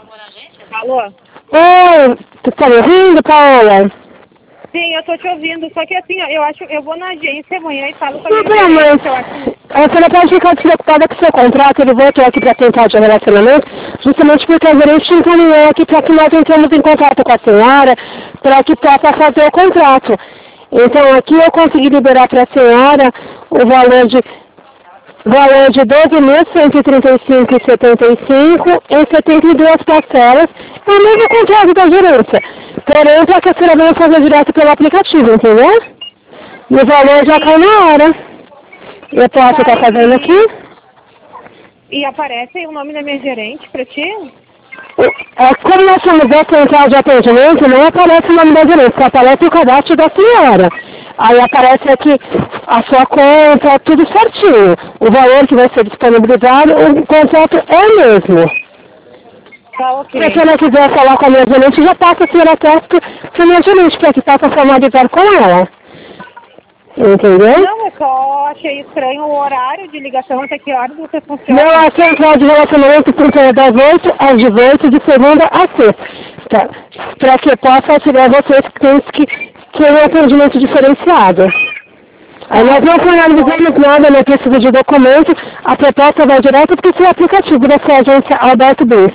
Alô? Oi, tu tá me ouvindo, Paola? Sim, eu tô te ouvindo, só que assim, eu vou na agência amanhã e falo com a Não, minha mas gerente, eu acho... você não pode ficar despreocupada com o seu contrato, ele voltou aqui para tentar de relacionamento, justamente porque a gerente encaminhou aqui para que nós entremos em contato com a senhora, para que possa fazer o contrato. Então aqui eu consegui liberar para a senhora o valor de 12.135,75 em 72 parcelas, é o mesmo contrato da gerência. Porém, para que a senhora venha fazer direto pelo aplicativo, entendeu? E o valor já cai na hora. Eu posso estar fazendo aqui? E aparece aí o nome da minha gerente pra ti? Como nós somos da central de atendimento, não aparece o nome da gerência, só aparece o cadastro da senhora. Aí aparece aqui a sua conta, tudo certinho. O valor que vai ser disponibilizado, o contrato é o mesmo. Tá, Se a ok. senhora quiser falar com a minha gerente, já passa a senhora teste para a minha gerente, para que possa formalizar com ela. Entendeu? Não, eu só achei estranho o horário de ligação, até que horas você funciona. Não, a central de relacionamento funciona das 8 às 18, de segunda a sexta. Para que possa auxiliar vocês que têm um atendimento diferenciado. Aí nós não finalizamos nada, não precisa de documento, a proposta vai direto para o seu aplicativo da sua agência Alberto Bis.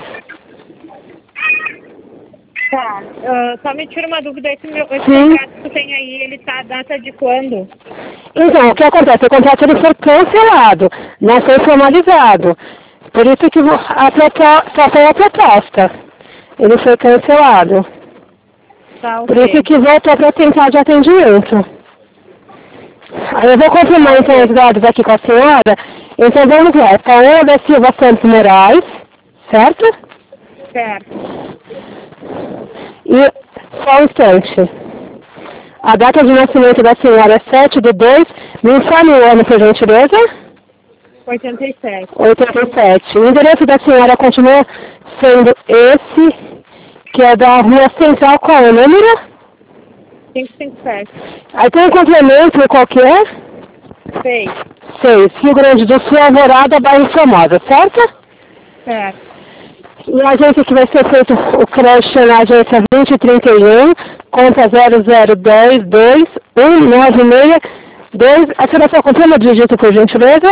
Tá, só me tira uma dúvida, esse Sim. contrato que tu tem aí, ele tá a data de quando? Então, o que acontece? O contrato ele foi cancelado, não foi formalizado. Por isso que só foi a proposta. Ele foi cancelado. Tá, Por isso ok. que voltou para tentar de atendimento. Aí eu vou confirmar então os dados aqui com a senhora. Então vamos lá. Paola da Silva Santos Moraes, certo? Certo. E só um instante. A data de nascimento da senhora é 7/2. Me informe o ano, por gentileza. 87. 87. O endereço da senhora continua sendo esse, que é da Rua Central. Qual é o número? 557. Aí tem um complemento qualquer? 6. 6. Rio Grande do Sul, Alvorada, bairro Formosa, certo? Certo. E a agência que vai ser feito o crédito na agência 2031, conta 00102196. A senhora só confirma o dígito, por gentileza?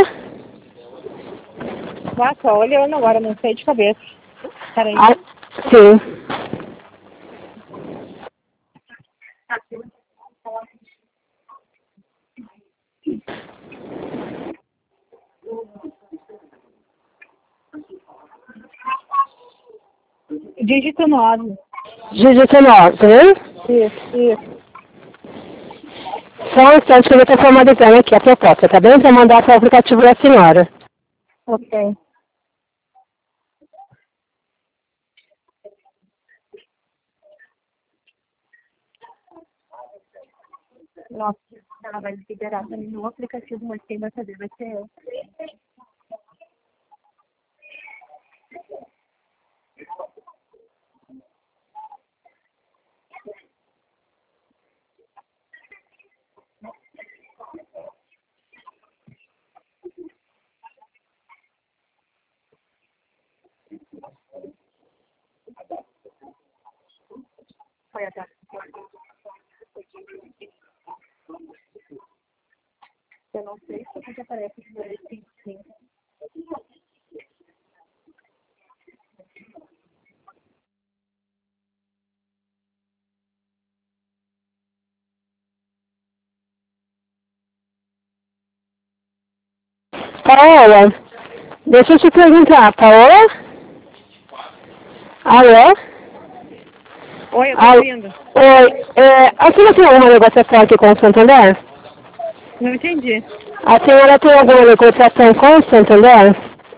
Ah, só olhando agora, não sei de cabeça. Peraí. Ah, sim. Dígito 9. Dígito 9, hein? Isso. Só um instante que eu estou formalizando aqui a proposta, tá bem? Para mandar para o aplicativo da senhora. Ok. Nossa, ela vai liberar pra mim no aplicativo, mas quem vai fazer vai ser eu. Foi a data. Eu não sei se aqui aparece que vai ter sim. Paola, deixa eu te perguntar, Paola? Alô? Oi, eu tô Alô? ouvindo. Oi, a senhora tem alguma negociação aqui com o Santander? Não entendi. A senhora tem alguma negociação com o Santander?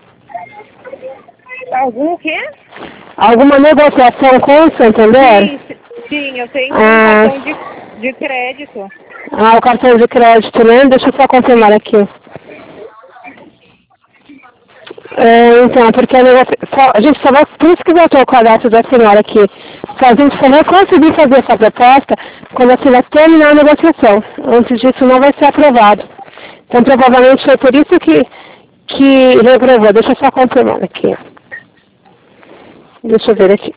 Algum o quê? Alguma negociação com o Santander? Sim, eu tenho um Ah, cartão de crédito. o cartão de crédito, né? Deixa eu só confirmar aqui. Então, porque a gente só vai, por isso que voltou o cadastro da senhora aqui. A gente só vai conseguir fazer essa proposta quando a senhora terminar a negociação. Antes disso não vai ser aprovado. Então provavelmente foi por isso que reprovou. Deixa eu só confirmar aqui. Deixa eu ver aqui.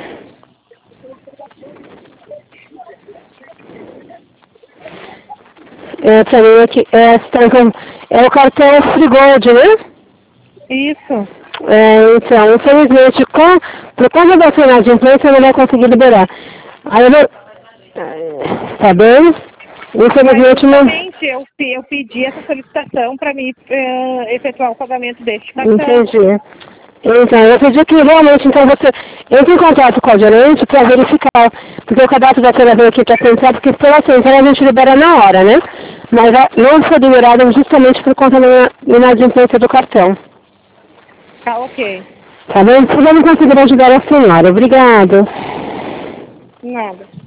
Pra mim aqui, é o cartão Frigold, né? Isso. Então, infelizmente, por conta da sua inadimplência, eu não vai conseguir liberar. Aí eu vou... Tá bem? Infelizmente, não... Justamente, eu pedi essa solicitação para me efetuar o pagamento deste cartão. Entendi. Então, eu pedi que realmente, então, você entre em contato com a gerente para verificar, porque o cadastro da senhora veio aqui para pensar, porque pela central a gente libera na hora, né? Mas não foi liberado justamente por conta da inadimplência do cartão. Tá, ok. Tá bem? Se eu não conseguir ajudar a senhora. Obrigada. Nada.